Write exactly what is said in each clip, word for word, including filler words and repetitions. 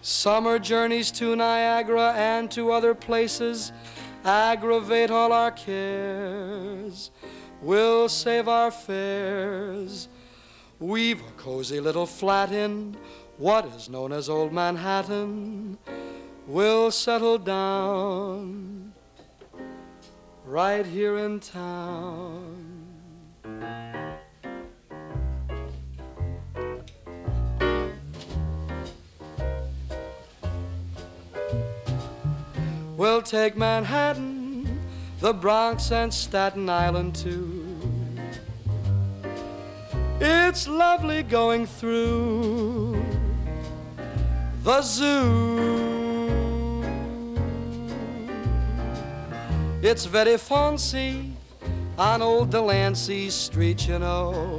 Summer journeys to Niagara and to other places aggravate all our cares. We'll save our fares. We've a cozy little flat in what is known as Old Manhattan. We'll settle down right here in town. We'll take Manhattan, the Bronx and Staten Island too. It's lovely going through the zoo. It's very fancy on old Delancey Street, you know.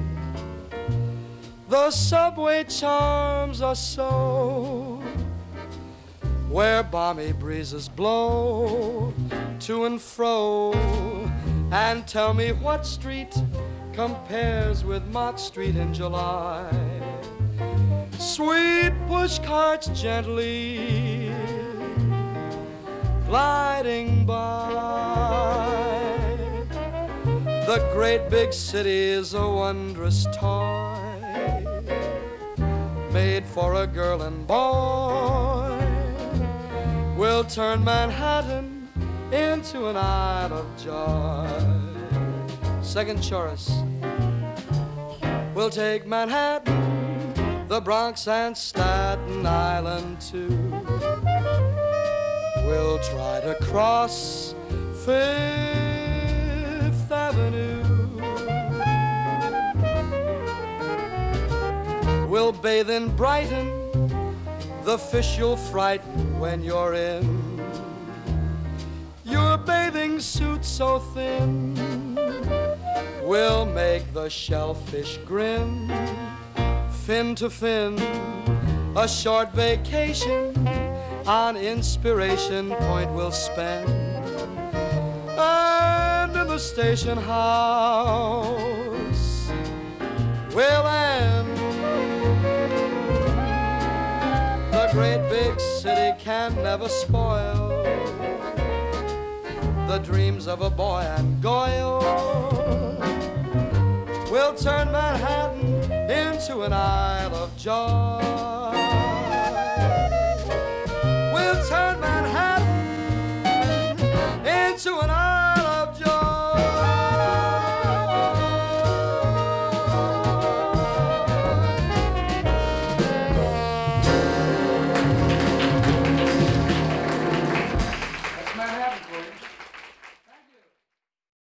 The subway charms us so, where balmy breezes blow to and fro. And tell me what street compares with Mott Street in July. Sweet push carts gently gliding by. The great big city is a wondrous toy made for a girl and boy. We'll turn Manhattan into an isle of joy. Second chorus. We'll take Manhattan, the Bronx and Staten Island too. We'll try to cross Fifth Avenue. We'll bathe in Brighton, the fish you'll frighten when you're in your bathing suit so thin. We'll make the shellfish grin, fin to fin, a short vacation on Inspiration Point we'll spend. And in the station house we'll end. The great big city can never spoil the dreams of a boy and Goyle. We'll turn Manhattan into an isle of joy. We'll turn